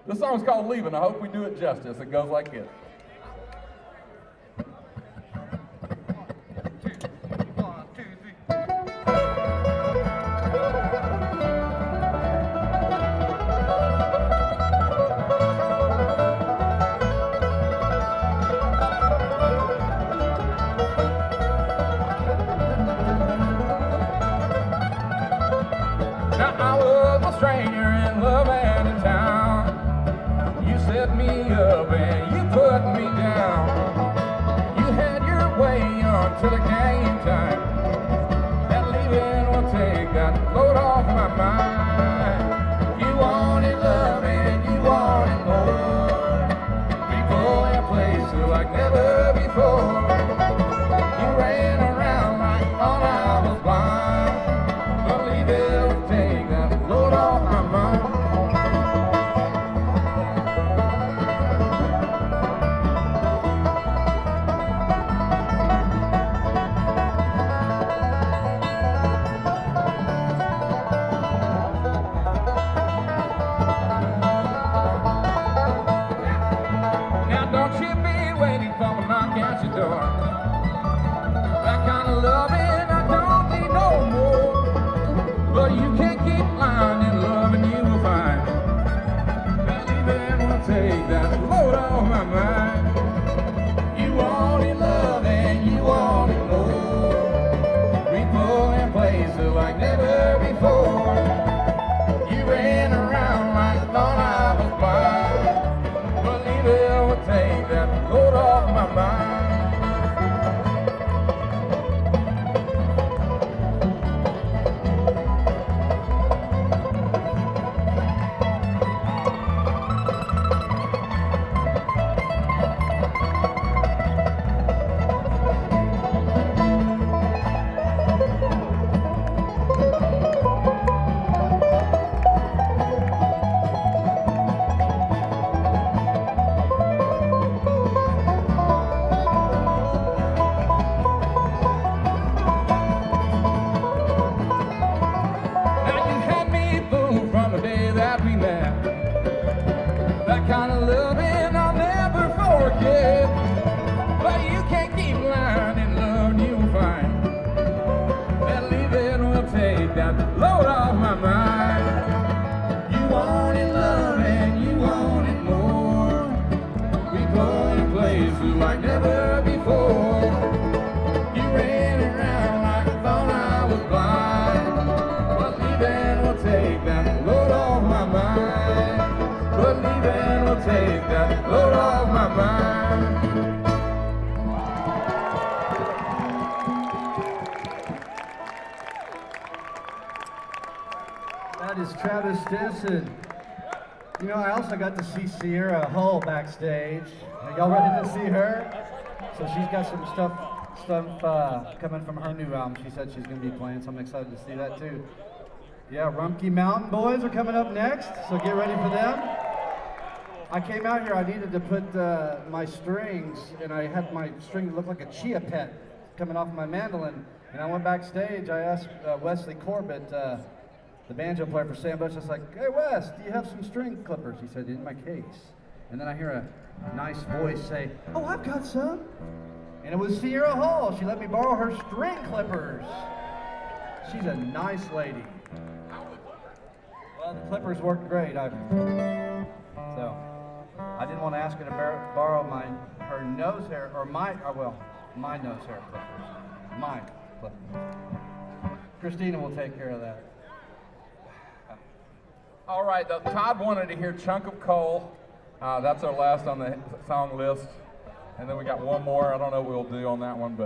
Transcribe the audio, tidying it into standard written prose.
This song's called Leaving. I hope we do it justice. It goes like this. Now I was a stranger in love and in town. You set me up and you put me down. You had your way until it came time. That leaving will take that load off my mind. You wanted love and you wanted more. People and places like never before. You ran around like thought I was blind. Believe it'll take that load off my mind. Now don't you be waiting for me knock at your door. That kind of loving I don't need no more. But you can't keep lying in love and you will find that leaving will take that load off my mind. You wanted love and you wanted more. People and places like never before. You ran around like I thought I was blind. But leaving will take that load off my mind. Now you had me fooled from the day that we met. That kind of loving I'll never forget. But you can't keep lying in love and you'll find that leaving will take that load off my mind. You wanted love and you wanted more. We go in places like never before. You ran around like I thought I was blind. But leaving will take that load off my mind. But leaving will take that load off my mind. That is Travis Stinson. You know, I also got to see Sierra Hull backstage. Are y'all ready to see her? So she's got some stuff coming from her new album. She said she's going to be playing, so I'm excited to see that too. Yeah, Rumpke Mountain Boys are coming up next, so get ready for them. I came out here, I needed to put my strings, and I had my string look like a chia pet coming off my mandolin. And I went backstage, I asked Wesley Corbett, the banjo player for Sam Bush, I was like, hey Wes, do you have some string clippers? He said, in my case. And then I hear a nice voice say, oh, I've got some. And it was Sierra Hall. She let me borrow her string clippers. She's a nice lady. Well, the clippers worked great. So I didn't want to ask her to borrow her nose hair, or my nose hair clippers. My clippers. Christina will take care of that. All right, Todd wanted to hear Chunk of Coal. That's our last on the song list. And then we got one more. I don't know what we'll do on that one, but